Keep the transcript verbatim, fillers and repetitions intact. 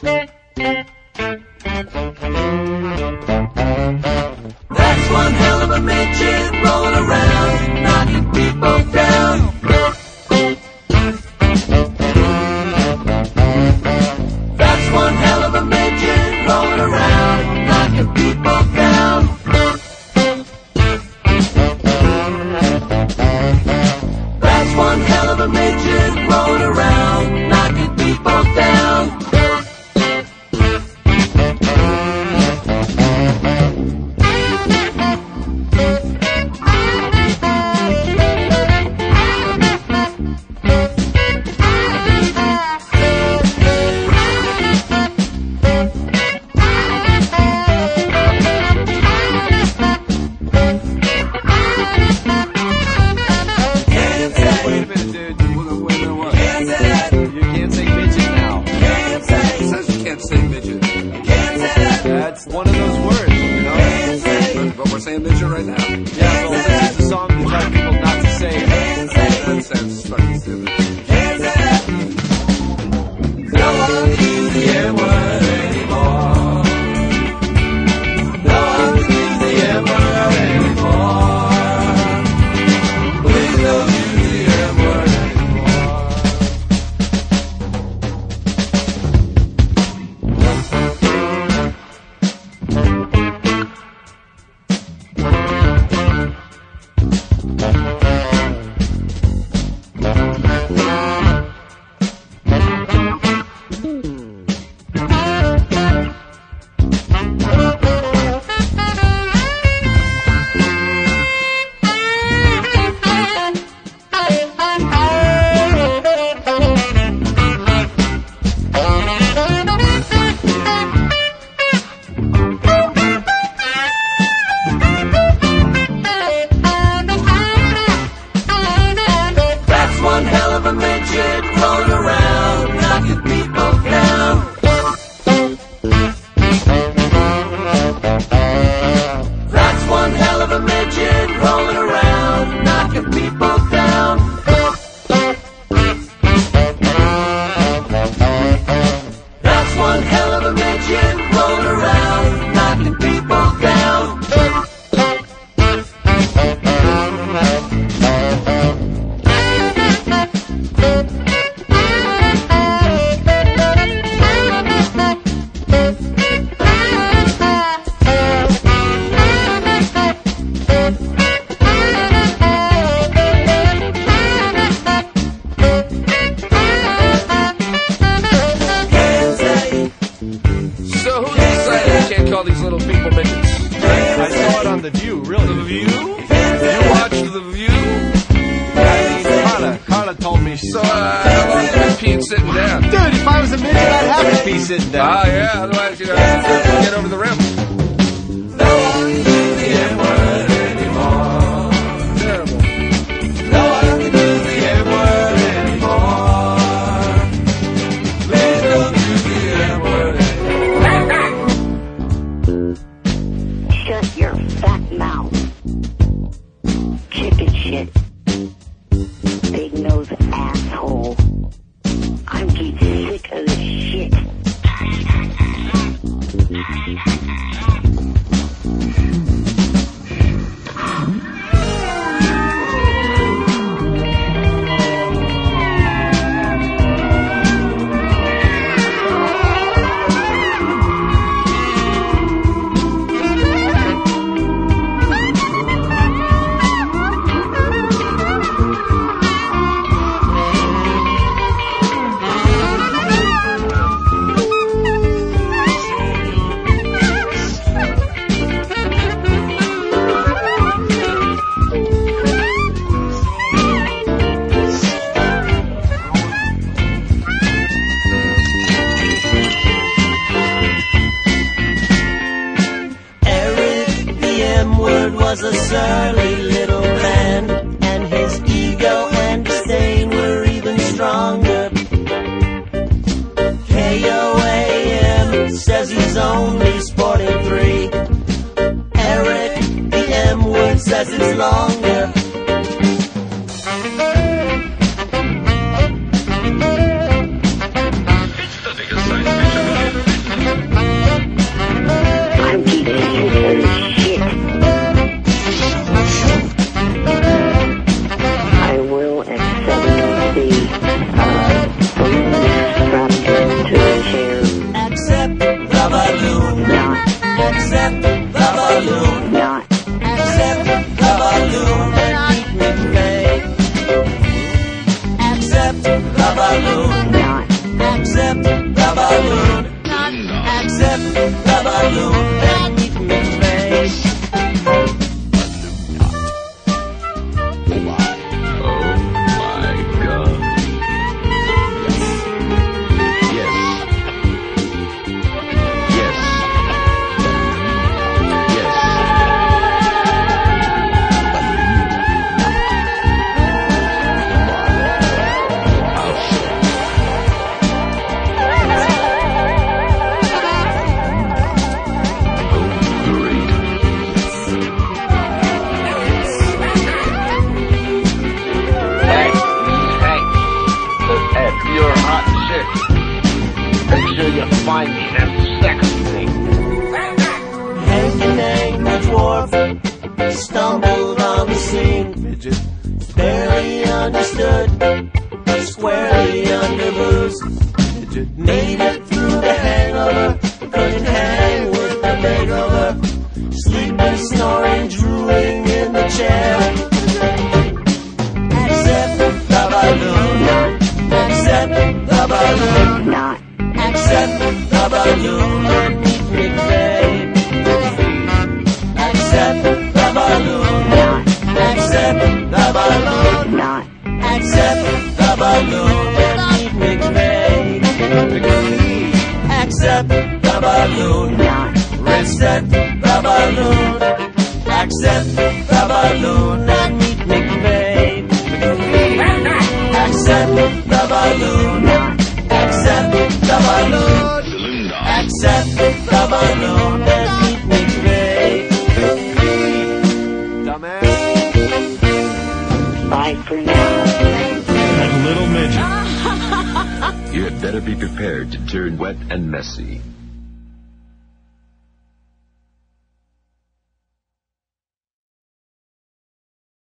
That's one hell of a midget rolling around, knocking people down. That's one hell of a midget rolling around, knocking people down. That's one hell of a midget rolling around, knocking people down. That's one of those words, you know? But we're saying midget right now. Yeah, well, this is a song to tell people not to say it. That sounds fucking stupid. No one can use the N-word anymore. No one can use the N-word anymore. Please don't use the N-word rolling around, knocking people down. That's one hell of a midget rolling around, knocking people down. That's one hell of a midget rolling around, knocking people down. All these little people midgets. I saw it on The View, really. The View? You watched The View? I mean, Carla, Carla told me she So, uh, how long have you been peeing sitting down? Dude, if I was a midget, I'd have to be sitting down. Ah, yeah, otherwise you'd have to get over the rim. No one can use the N-word anymore. Terrible. No one can use the N-word anymore. Please don't use the N-word anymore. Shut your fat mouth. Chicken shit. Big nose asshole. I'm getting sick of this shit. Was a surly little man, and his ego and disdain were even stronger. K O A M says he's only sporting three. Eric, the M word, says it's longer. It's the biggest science fiction movie. Accept the balloon and meet McVeigh. Find me that second thing. Hank and Hank the dwarf stumbled on the scene. Midget. Barely understood, squarely under booze. Midget. Made it through the hangover, couldn't hang with the makeover. Sleeping, snoring, drooling in the chair. Accept the balloon, accept the balloon. Not. Accept the balloon and meet McVeigh. Accept the balloon. Accept the balloon. Not. Accept the balloon and meet McVeigh. Accept the balloon. Not. Reset the balloon. Accept the balloon and meet McVeigh. Accept the balloon. Accept the balloon. Accept the balloon and meet McVeigh. Dumbass. Bye for now. That little midget. You had better be prepared to turn wet and messy.